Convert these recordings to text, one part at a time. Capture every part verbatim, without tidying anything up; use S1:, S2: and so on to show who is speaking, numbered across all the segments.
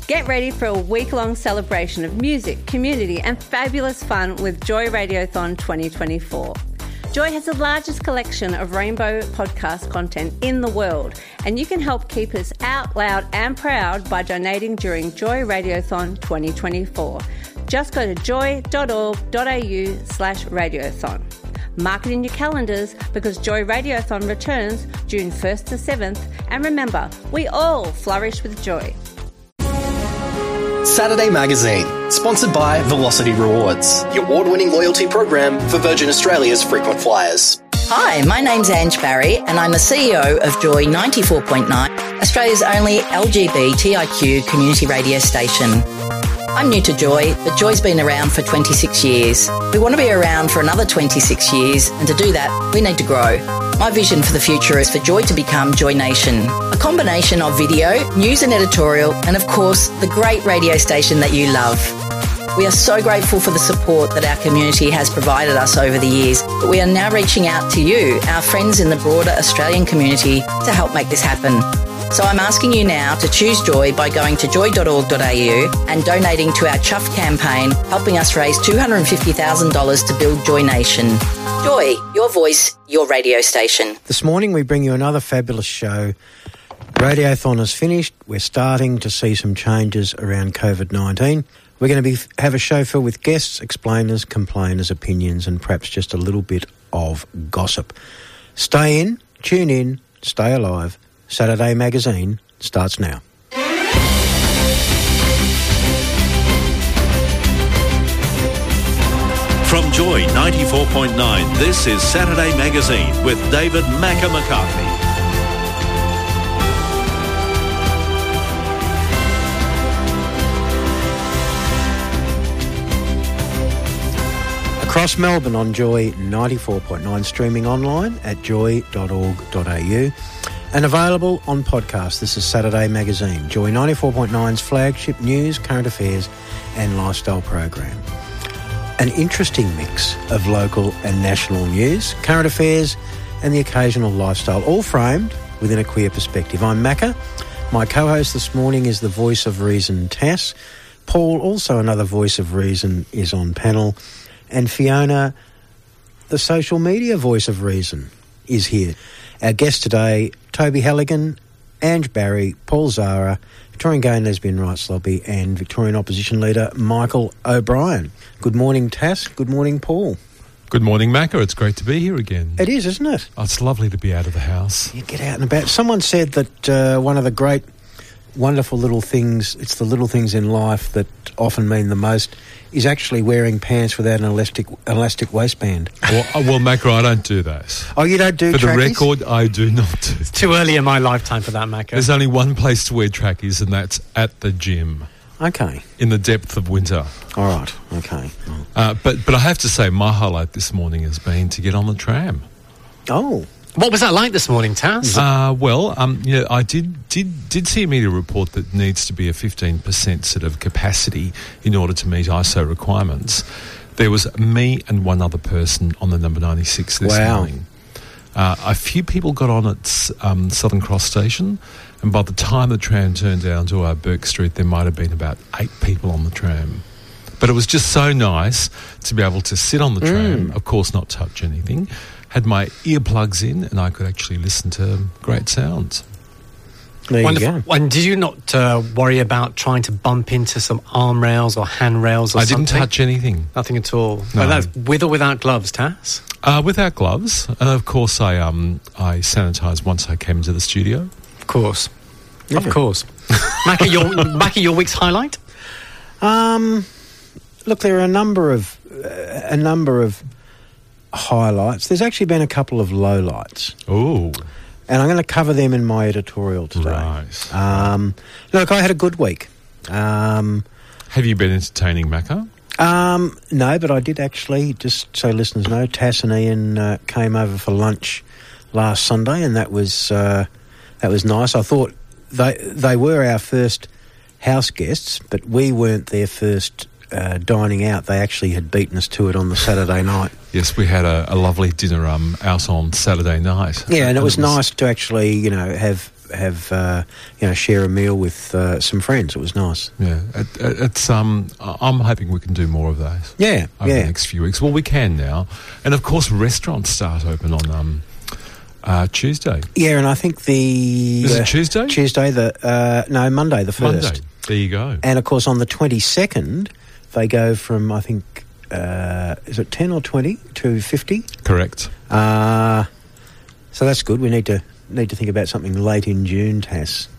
S1: Get ready for a week-long celebration of music, community and fabulous fun with Joy Radiothon twenty twenty-four. Joy has the largest collection of rainbow podcast content in the world, and you can help keep us out loud and proud by donating during Joy Radiothon twenty twenty-four. Just go to joy.org.au slash radiothon. Mark it in your calendars because Joy Radiothon returns June first to seventh, and remember, we all flourish with joy.
S2: Saturday Magazine, sponsored by Velocity Rewards, the award-winning loyalty program for Virgin Australia's frequent flyers.
S3: Hi, my name's Ange Barry and I'm the C E O of Joy ninety-four point nine, Australia's only L G B T I Q community radio station. I'm new to Joy, but Joy's been around for twenty-six years. We want to be around for another twenty-six years, and to do that, we need to grow. My vision for the future is for Joy to become Joy Nation, a combination of video, news and editorial, and of course, the great radio station that you love. We are so grateful for the support that our community has provided us over the years, but we are now reaching out to you, our friends in the broader Australian community, to help make this happen. So I'm asking you now to choose Joy by going to joy dot org dot a u and donating to our Chuff campaign, helping us raise two hundred fifty thousand dollars to build Joy Nation. Joy, your voice, your radio station.
S4: This morning we bring you another fabulous show. Radiothon is finished. We're starting to see some changes around COVID nineteen. We're going to be have a show filled with guests, explainers, complainers, opinions and perhaps just a little bit of gossip. Stay in, tune in, stay alive. Saturday Magazine starts now.
S5: From Joy ninety-four point nine, this is Saturday Magazine with David Macca McCarthy.
S4: Across Melbourne on Joy ninety-four point nine, streaming online at joy dot org dot a u. And available on podcast. This is Saturday Magazine, Joy ninety-four point nine's flagship news, current affairs and lifestyle program. An interesting mix of local and national news, current affairs and the occasional lifestyle, all framed within a queer perspective. I'm Macca. My co-host this morning is the voice of reason, Tass. Paul, also another voice of reason, is on panel. And Fiona, the social media voice of reason, is here. Our guests today, Toby Halligan, Ange Barry, Paul Zara, Victorian Gay and Lesbian Rights Lobby and Victorian Opposition Leader Michael O'Brien. Good morning, Tass. Good morning, Paul.
S6: Good morning, Macca. It's great to be here again.
S4: It is, isn't it?
S6: Oh, it's lovely to be out of the house.
S4: You get out and about. Someone said that uh, one of the great, wonderful little things, it's the little things in life that often mean the most, is actually wearing pants without an elastic elastic waistband.
S6: Well, uh, well Macca, I don't do those.
S4: Oh, you don't do
S6: For
S4: trackies?
S6: the record, I do not do
S7: It's too early in my lifetime for that, Macca.
S6: There's only one place to wear trackies, and that's at the gym.
S4: Okay.
S6: In the depth of winter.
S4: All right, okay.
S6: Uh, but, but I have to say, my highlight this morning has been to get on the tram.
S4: Oh.
S7: What was that like this morning, Tass?
S6: Uh, well, um, yeah, I did, did did see a media report that needs to be a fifteen percent sort of capacity in order to meet I S O requirements. There was me and one other person on the number ninety-six this
S4: wow.
S6: morning. Uh, a few people got on at um, Southern Cross Station, and by the time the tram turned down to our Burke Street, there might have been about eight people on the tram. But it was just so nice to be able to sit on the tram,
S4: mm.
S6: of course not touch anything, had my earplugs in and I could actually listen to great sounds.
S4: There
S7: Wonderful.
S4: you go.
S7: And did you not uh, worry about trying to bump into some arm rails or hand rails or
S6: I
S7: something?
S6: didn't touch anything.
S7: Nothing at all.
S6: No.
S7: Well, that's with or without gloves, Tass?
S6: Uh, without gloves. And of course I um I sanitised once I came into the studio.
S7: Of course.
S4: Yeah.
S7: Of course. Macca, your, Macca, your week's highlight?
S4: Um, look, there are a number of uh, a number of highlights. There's actually been a couple of lowlights.
S6: Oh.
S4: And I'm going to cover them in my editorial today.
S6: Right.
S4: Um, look, I had a good week. Um,
S6: Have you been entertaining, Macca?
S4: um, no, but I did actually, just so listeners know, Tass and Ian uh, came over for lunch last Sunday, and that was uh, that was nice. I thought they they were our first house guests, but we weren't their first uh, dining out. They actually had beaten us to it on the Saturday night.
S6: Yes, we had a, a lovely dinner um, out on Saturday night.
S4: Yeah, and it was, was nice to actually, you know, have have uh, you know share a meal with uh, some friends. It was nice.
S6: Yeah, it, it, it's. Um, I'm hoping we can do more of those.
S4: Yeah,
S6: over
S4: yeah.
S6: the next few weeks. Well, we can now, and of course, restaurants start open on um, uh, Tuesday.
S4: Yeah, and I think the
S6: is
S4: uh,
S6: it Tuesday?
S4: Tuesday, the uh, no Monday, the first.
S6: Monday. There you go.
S4: And of course, on the twenty-second, they go from I think uh, is it ten or twenty to fifty?
S6: Correct.
S4: Uh, so that's good. We need to need to think about something late in June, Tass,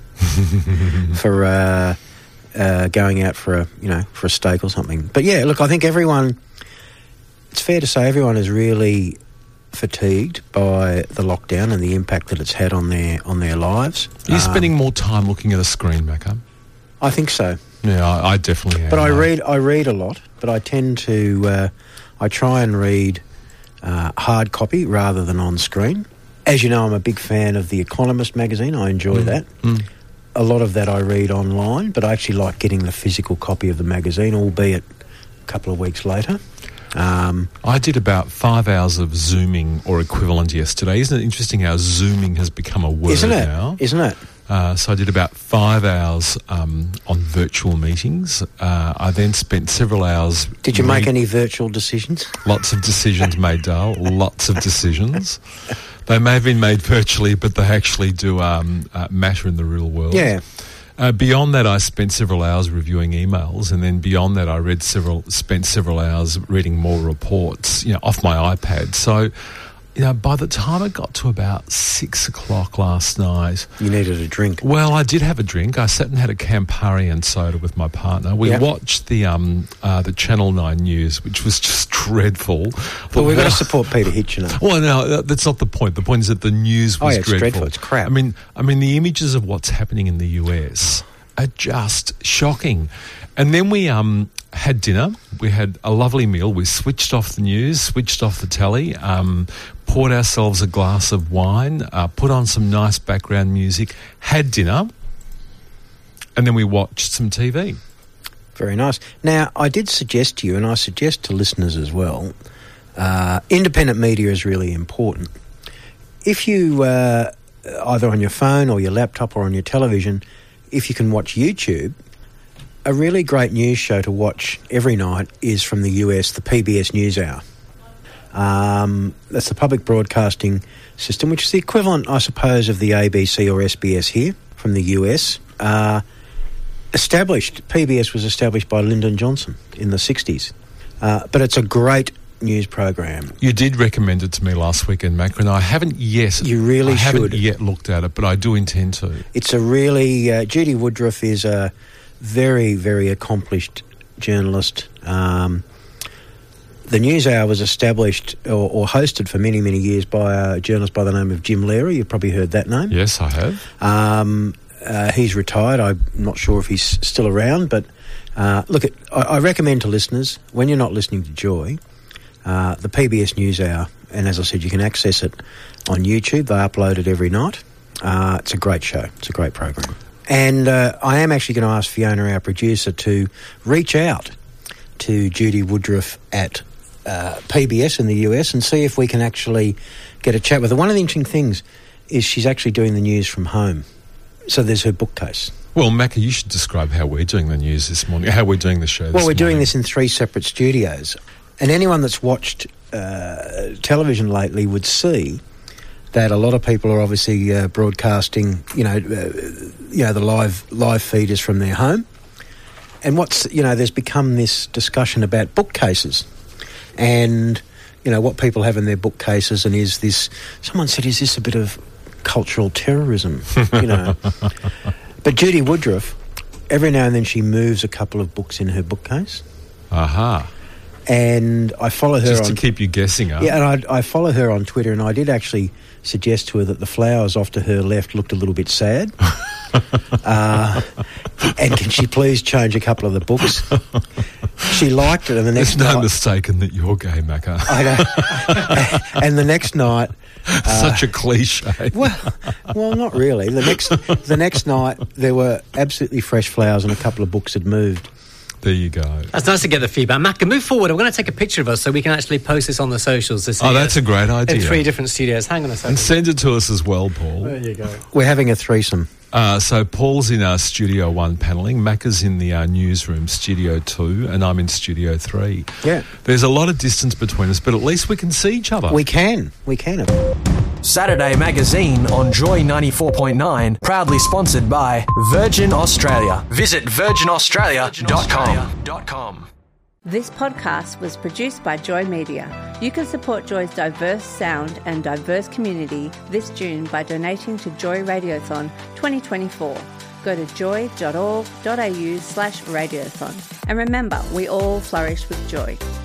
S4: for uh, uh, going out for a you know for a steak or something. But yeah, look, I think everyone. It's fair to say everyone is really fatigued by the lockdown and the impact that it's had on their on their lives.
S6: Are you
S4: um,
S6: spending more time looking at a screen, Macca?
S4: I think so.
S6: Yeah, I, I definitely am.
S4: But I read I read a lot, but I tend to uh, I try and read uh, hard copy rather than on screen. As you know, I'm a big fan of The Economist magazine. I enjoy
S6: Mm.
S4: that.
S6: Mm.
S4: A lot of that I read online, but I actually like getting the physical copy of the magazine, albeit a couple of weeks later. Um,
S6: I did about five hours of Zooming or equivalent yesterday. Isn't it interesting how Zooming has become a word
S4: isn't it?
S6: now?
S4: Isn't it?
S6: Uh, so I did about five hours um, on virtual meetings. Uh, I then spent several hours...
S4: Did you make
S6: read-
S4: any virtual decisions?
S6: Lots of decisions made, Dale. Lots of decisions. They may have been made virtually, but they actually do um, uh, matter in the real world.
S4: Yeah.
S6: Uh, beyond that, I spent several hours reviewing emails, and then beyond that, I read several, spent several hours reading more reports, you know, off my iPad. So, you know, by the time it got to about six o'clock last night,
S4: You needed a drink.
S6: well, I did have a drink. I sat and had a Campari and soda with my partner. We
S4: Yeah.
S6: watched the um, uh, the Channel nine news, which was just dreadful.
S4: But we've got to
S6: Well,
S4: support Peter Hitch, you know.
S6: well, no, that- that's not the point. The point is that the news
S4: Oh,
S6: was
S4: yeah, it's
S6: dreadful.
S4: dreadful. It's crap.
S6: I mean, I mean, the images of what's happening in the U S are just shocking. And then we um, had dinner. We had a lovely meal. We switched off the news, switched off the telly, um, poured ourselves a glass of wine, uh, put on some nice background music, had dinner, and then we watched some T V.
S4: Very nice. Now, I did suggest to you, and I suggest to listeners as well, uh, independent media is really important. If you, uh, either on your phone or your laptop or on your television, if you can watch YouTube, a really great news show to watch every night is from the U S, the P B S NewsHour. Um, that's the public broadcasting system, which is the equivalent, I suppose, of the A B C or S B S here from the U S. Uh, established, P B S was established by Lyndon Johnson in the sixties. Uh, but it's a great news program.
S6: You did recommend it to me last weekend, Mac, and I haven't yet.
S4: You really
S6: I haven't
S4: should.
S6: yet looked at it, but I do intend to.
S4: It's a really... Uh, Judy Woodruff is a very, very accomplished journalist. Um, the NewsHour was established or, or hosted for many, many years by a journalist by the name of Jim Leary. You've probably heard that name.
S6: Yes, I have.
S4: Um, uh, he's retired. I'm not sure if he's still around, but uh, look, at, I, I recommend to listeners, when you're not listening to Joy, uh, the P B S NewsHour, and as I said, you can access it on YouTube. They upload it every night. Uh, it's a great show. It's a great program. And uh, I am actually going to ask Fiona, our producer, to reach out to Judy Woodruff at uh, P B S in the U S and see if we can actually get a chat with her. One of the interesting things is she's actually doing the news from home. So there's her bookcase.
S6: Well, Macca, you should describe how we're doing the news this morning, how we're doing the show this
S4: Well, we're doing
S6: morning.
S4: this in three separate studios. And anyone that's watched uh, television lately would see that a lot of people are obviously uh, broadcasting, you know, uh, you know, the live live feed is from their home. And what's, you know, there's become this discussion about bookcases and, you know, what people have in their bookcases, and is this, someone said, is this a bit of cultural terrorism, you know? But Judy Woodruff, every now and then she moves a couple of books in her bookcase.
S6: Aha.
S4: And I follow her
S6: Just
S4: on...
S6: to keep you guessing, huh?
S4: Yeah, and I, I follow her on Twitter, and I did actually suggest to her that the flowers off to her left looked a little bit sad. uh, and can she please change a couple of the books? She liked it, and the next
S6: There's no
S4: night...
S6: mistake in that you're gay, Macca.
S4: I know. And the next night... Uh,
S6: Such a cliche.
S4: Well, well, not really. The next, the next night, there were absolutely fresh flowers, and a couple of books had moved.
S6: There you go.
S7: That's nice to get the feedback. Mac, move forward. I'm going to take a picture of us so we can actually post this on the socials. To see
S6: Oh, that's a great idea.
S7: In three different studios. Hang on a second.
S6: And send it to us as well, Paul.
S7: There you go.
S4: We're having a threesome.
S6: Uh, so Paul's in our Studio one panelling, Macca's in the uh, newsroom, Studio two, and I'm in Studio three.
S4: Yeah.
S6: There's a lot of distance between us, but at least we can see each other.
S4: We can. We can.
S2: Saturday Magazine on Joy ninety-four point nine, proudly sponsored by Virgin Australia. Visit virgin australia dot com.
S1: This podcast was produced by Joy Media. You can support Joy's diverse sound and diverse community this June by donating to Joy Radiothon twenty twenty-four. Go to joy dot org dot a u slash radiothon. And remember, we all flourish with joy.